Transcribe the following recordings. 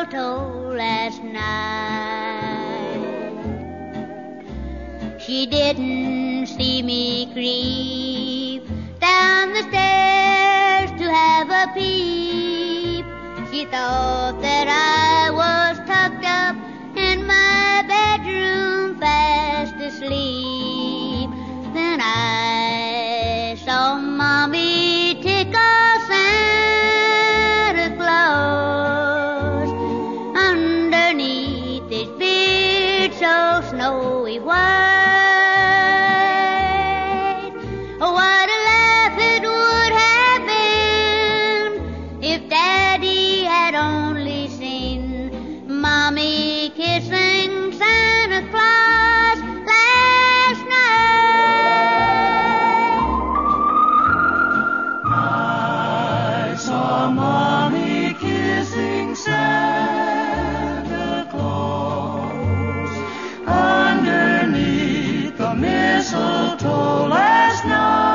mistletoe last night. She didn't see me creep down the stairs to have a peep. She thought that I was tucked up in my bedroom fast asleep. Then I saw Mommy tickle Santa Claus underneath his beard so snowy white. Oh, what a laugh it would have been if Daddy had only seen Mommy kissing Santa Claus last night. I saw Mommy kissing Santa Claus underneath the mistletoe last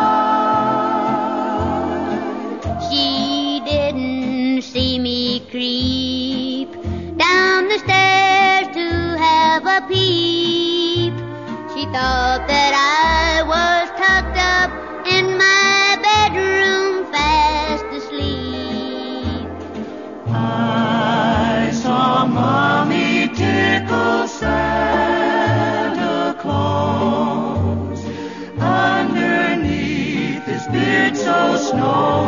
night. She didn't see me creep down the stairs to have a peep. She thought that I was tucked up in my bedroom fast asleep. I saw Mommy tickle Santa Claus underneath his beard so snowy